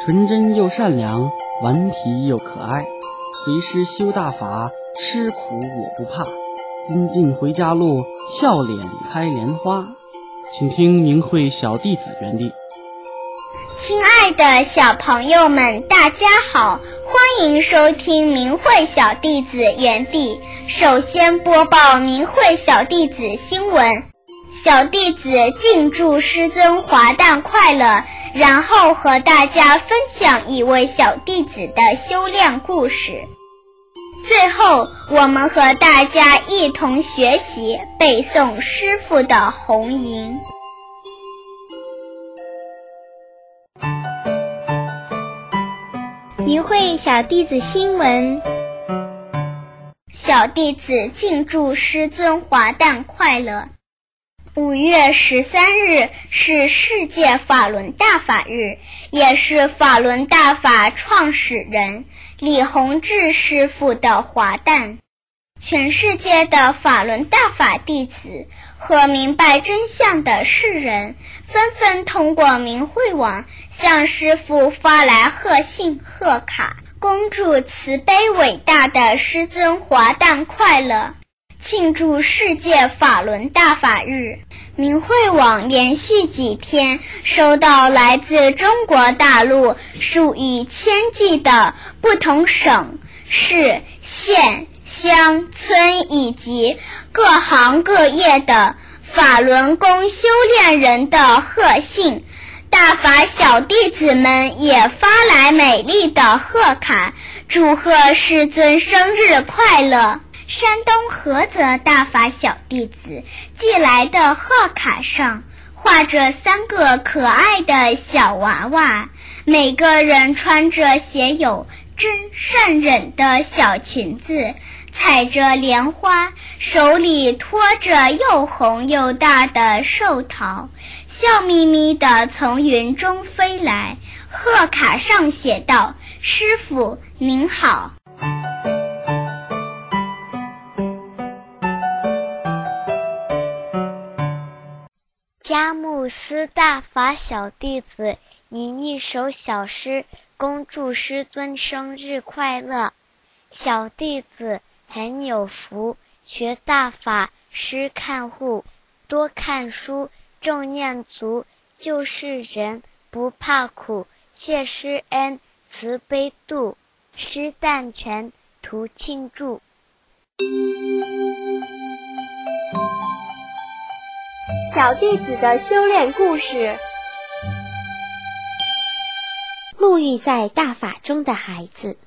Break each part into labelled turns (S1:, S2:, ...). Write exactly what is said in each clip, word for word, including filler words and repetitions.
S1: 纯真又善良，顽皮又可爱。随师修大法，吃苦我不怕。金镜回家路，笑脸开莲花。请听明慧小弟子园地。
S2: 亲爱的小朋友们，大家好，欢迎收听明慧小弟子园地。首先播报明慧小弟子新闻。小弟子敬祝师尊华诞快乐，然后和大家分享一位小弟子的修炼故事。最后，我们和大家一同学习背诵师父的弘吟。
S3: 明慧小弟子新闻。
S2: 小弟子敬祝师尊华诞快乐。五月十三日是世界法轮大法日，也是法轮大法创始人李洪志师父的华诞。全世界的法轮大法弟子和明白真相的世人纷纷通过明慧网向师父发来贺信贺卡，恭祝慈悲伟大的师尊华诞快乐，庆祝世界法轮大法日。明慧网连续几天收到来自中国大陆数以千计的不同省、市、县、乡、村以及各行各业的法轮功修炼人的贺信，大法小弟子们也发来美丽的贺卡，祝贺师尊生日快乐。山东菏泽大法小弟子寄来的贺卡上画着三个可爱的小娃娃，每个人穿着写有真善忍的小裙子，踩着莲花，手里托着又红又大的寿桃，笑眯眯地从云中飞来。贺卡上写道：师父您好。
S4: 佳木斯大法小弟子吟一首小诗，恭祝师尊生日快乐。小弟子很有福，学大法师看护，多看书，正念足，救世人不怕苦，谢师恩慈悲度，师诞辰图庆祝。
S3: 小弟子的修炼故事。
S5: 沐浴在大法中的孩子。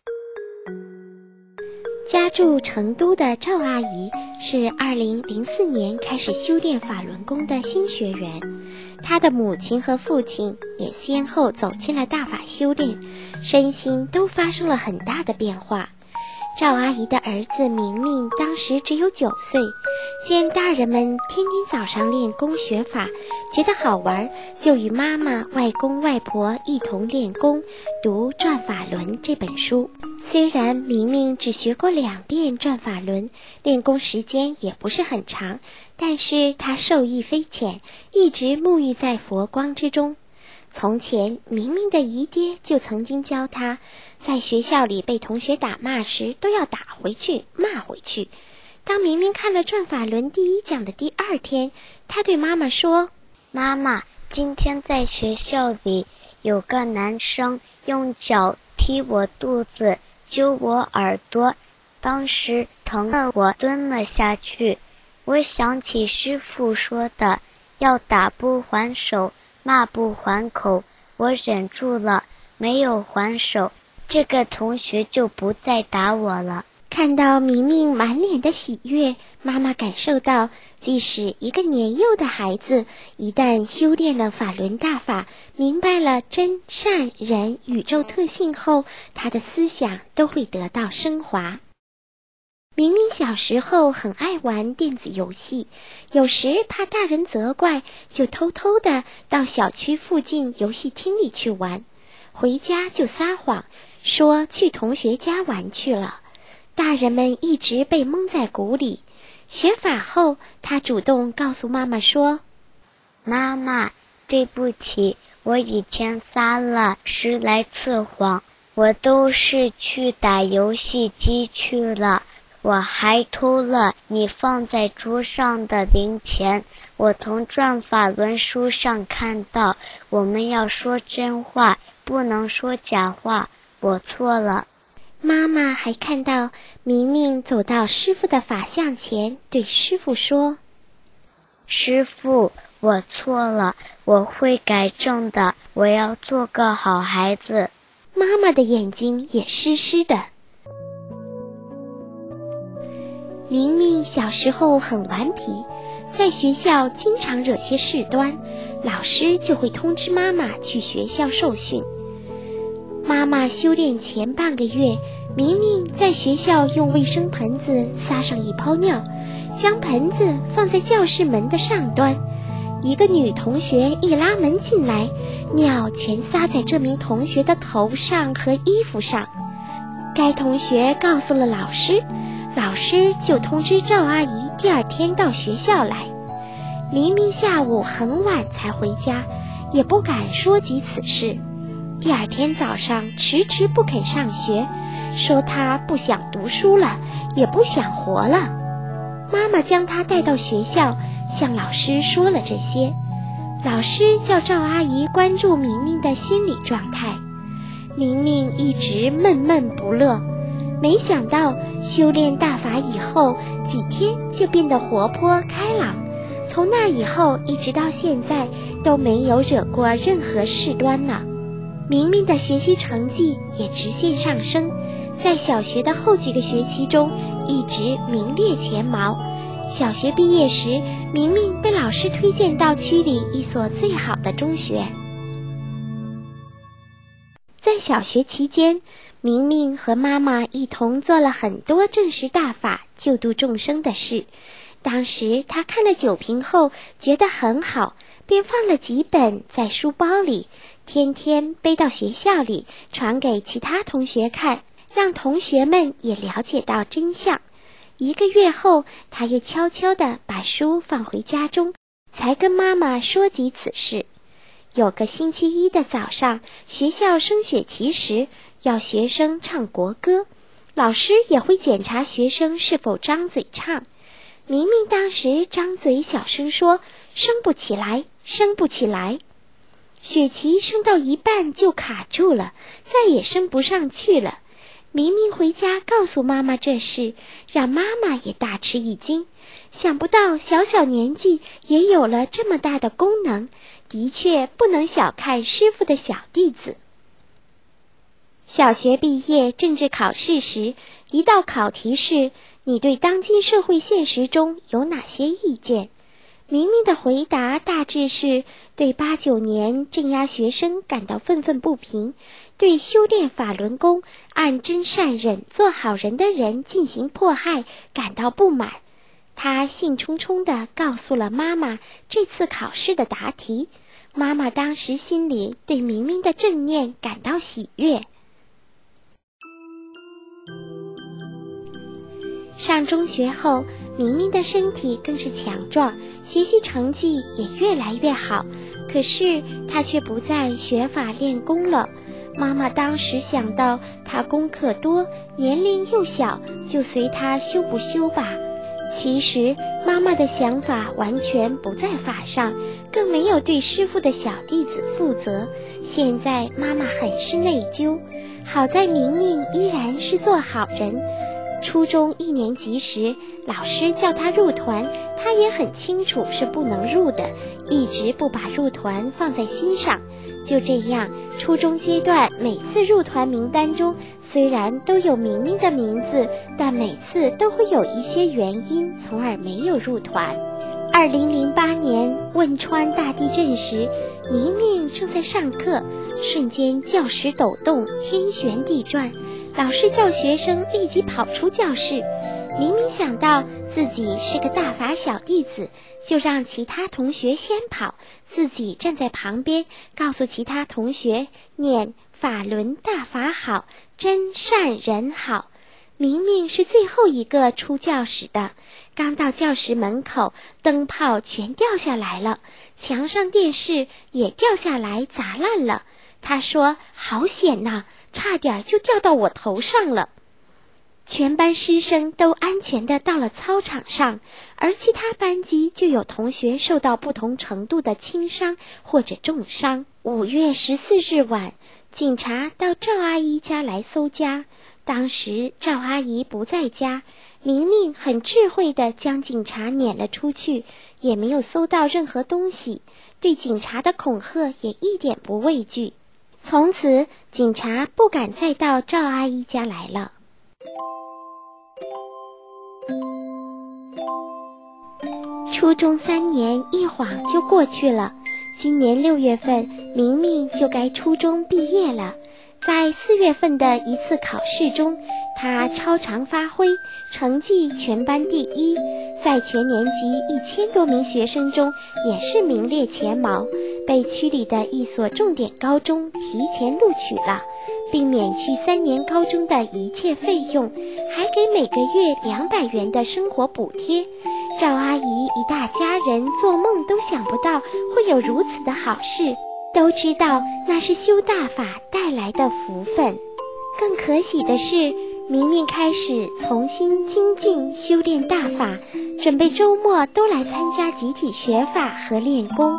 S5: 家住成都的赵阿姨是二零零四年开始修炼法轮功的新学员，她的母亲和父亲也先后走进了大法修炼，身心都发生了很大的变化。赵阿姨的儿子明明当时只有九岁，见大人们天天早上练功学法，觉得好玩，就与妈妈、外公、外婆一同练功，读《转法轮》这本书。虽然明明只学过两遍《转法轮》，练功时间也不是很长，但是他受益匪浅，一直沐浴在佛光之中。从前明明的姨爹就曾经教他，在学校里被同学打骂时都要打回去，骂回去。当明明看了《转法轮》第一讲的第二天，他对妈妈说：
S4: 妈妈，今天在学校里有个男生用脚踢我肚子，揪我耳朵，当时疼得我蹲了下去。我想起师父说的，要打不还手，骂不还口，我忍住了，没有还手，这个同学就不再打我了。
S5: 看到明明满脸的喜悦，妈妈感受到，即使一个年幼的孩子，一旦修炼了法轮大法，明白了真善忍宇宙特性后，他的思想都会得到升华。明明小时候很爱玩电子游戏，有时怕大人责怪，就偷偷的到小区附近游戏厅里去玩，回家就撒谎，说去同学家玩去了。大人们一直被蒙在鼓里。学法后，他主动告诉妈妈说：
S4: 妈妈， 对不起，我以前撒了十来次谎，我都是去打游戏机去了，我还偷了你放在桌上的零钱。我从转法轮书上看到，我们要说真话，不能说假话，我错了。
S5: 妈妈还看到明明走到师傅的法像前，对师傅说：
S4: 师傅，我错了，我会改正的，我要做个好孩子。
S5: 妈妈的眼睛也湿湿的。明明小时候很顽皮，在学校经常惹些事端，老师就会通知妈妈去学校受训。妈妈修炼前半个月，明明在学校用卫生盆子撒上一泡尿，将盆子放在教室门的上端。一个女同学一拉门进来，尿全撒在这名同学的头上和衣服上。该同学告诉了老师，老师就通知赵阿姨第二天到学校来。明明下午很晚才回家，也不敢说及此事。第二天早上迟迟不肯上学，说他不想读书了，也不想活了。妈妈将他带到学校，向老师说了这些。老师叫赵阿姨关注明明的心理状态。明明一直闷闷不乐，没想到修炼大法以后，几天就变得活泼开朗。从那以后一直到现在都没有惹过任何事端呢。明明的学习成绩也直线上升，在小学的后几个学期中一直名列前茅。小学毕业时，明明被老师推荐到区里一所最好的中学。在小学期间，明明和妈妈一同做了很多证实大法、救度众生的事。当时他看了酒瓶后觉得很好，便放了几本在书包里，天天背到学校里传给其他同学看，让同学们也了解到真相。一个月后，他又悄悄地把书放回家中，才跟妈妈说及此事。有个星期一的早上，学校升学期时要学生唱国歌，老师也会检查学生是否张嘴唱。明明当时张嘴小声说：升不起来，升不起来。学期升到一半就卡住了，再也升不上去了。明明回家告诉妈妈这事，让妈妈也大吃一惊。想不到小小年纪也有了这么大的功能，的确不能小看师傅的小弟子。小学毕业政治考试时，一道考题是：你对当今社会现实中有哪些意见？明明的回答大致是：对八九年镇压学生感到愤愤不平，对修炼法轮功按真善忍做好人的人进行迫害感到不满。他兴冲冲地告诉了妈妈这次考试的答题，妈妈当时心里对明明的正念感到喜悦。上中学后，明明的身体更是强壮，学习成绩也越来越好，可是他却不再学法练功了。妈妈当时想到他功课多，年龄又小，就随他修不修吧。其实妈妈的想法完全不在法上，更没有对师傅的小弟子负责。现在妈妈很是内疚，好在明明依然是做好人。初中一年级时，老师叫他入团，他也很清楚是不能入的，一直不把入团放在心上。就这样，初中阶段每次入团名单中虽然都有明明的名字，但每次都会有一些原因从而没有入团。二零零八年汶川大地震时，明明正在上课，瞬间教室抖动，天旋地转，老师叫学生立即跑出教室。明明想到自己是个大法小弟子，就让其他同学先跑，自己站在旁边告诉其他同学念法轮大法好，真善人好。明明是最后一个出教室的， 刚到教室门口，灯泡全掉下来了，墙上电视也掉下来砸烂了。他说：好险呐，差点就掉到我头上了。全班师生都安全地到了操场上，而其他班级就有同学受到不同程度的轻伤或者重伤。五月十四日晚，警察到赵阿姨家来搜家，当时赵阿姨不在家，明明很智慧地将警察撵了出去，也没有搜到任何东西，对警察的恐吓也一点不畏惧。从此，警察不敢再到赵阿姨家来了。初中三年一晃就过去了，今年六月份，明明就该初中毕业了。在四月份的一次考试中，他超常发挥，成绩全班第一，在全年级一千多名学生中也是名列前茅，被区里的一所重点高中提前录取了，并免去三年高中的一切费用，还给每个月两百元的生活补贴。赵阿姨一大家人做梦都想不到会有如此的好事，都知道那是修大法带来的福分。更可喜的是，明明开始重新精进修炼大法，准备周末都来参加集体学法和练功。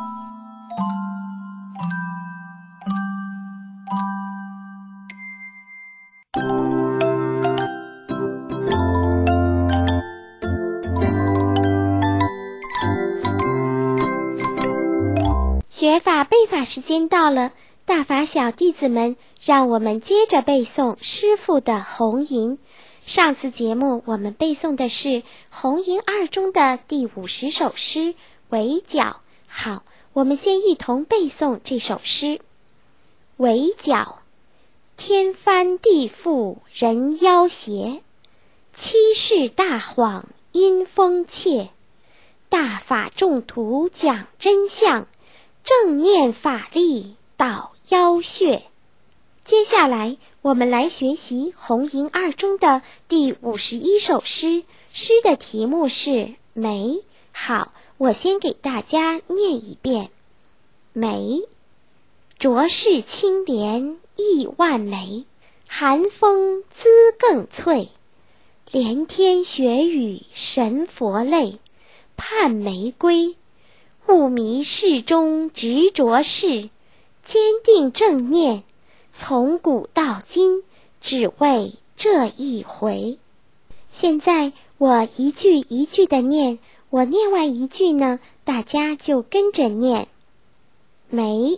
S5: 学法背法时间到了，大法小弟子们，让我们接着背诵师父的红吟。上次节目我们背诵的是红吟二中的第五十首诗围剿。好，我们先一同背诵这首诗。围剿，天翻地覆人妖邪，欺世大谎阴风切，大法众徒讲真相，正念法力倒妖穴。接下来我们来学习红吟二中的第五十一首诗，诗的题目是梅。好，我先给大家念一遍。梅，浊世清莲亿万枚，寒风姿更翠，连天雪雨神佛泪，盼玫瑰，雾迷世中执着事，坚定正念，从古到今，只为这一回。现在我一句一句的念，我念完一句呢，大家就跟着念。梅，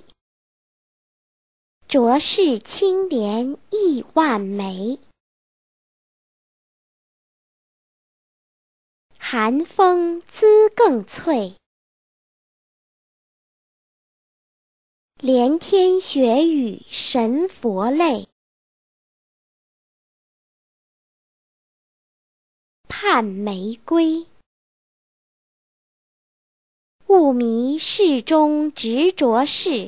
S5: 浊世清莲亿万枚，寒风姿更翠，连天雪雨神佛泪，盼玫瑰，雾迷世中执着事，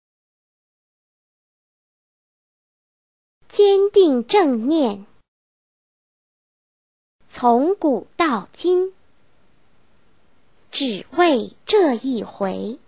S5: 坚定正念，从古到今，只为这一回。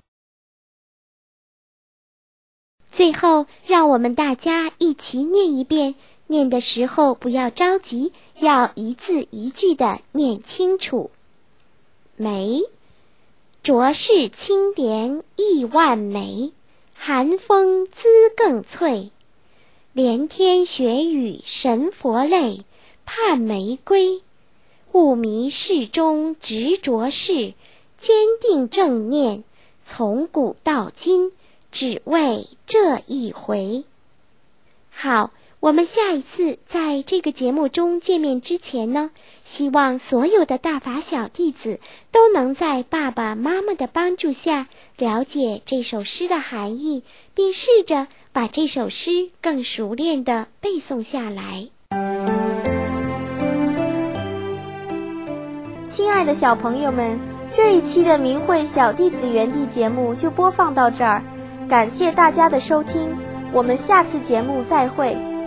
S5: 最后，让我们大家一起念一遍，念的时候不要着急，要一字一句地念清楚。梅，浊世清莲亿万枚，寒风姿更翠，连天雪雨神佛泪，盼玫瑰，雾迷世中执着事，坚定正念，从古到今，只为这一回。好，我们下一次在这个节目中见面之前呢，希望所有的大法小弟子都能在爸爸妈妈的帮助下了解这首诗的含义，并试着把这首诗更熟练地背诵下来。
S3: 亲爱的小朋友们，这一期的明慧小弟子园地节目就播放到这儿，感谢大家的收听，我们下次节目再会。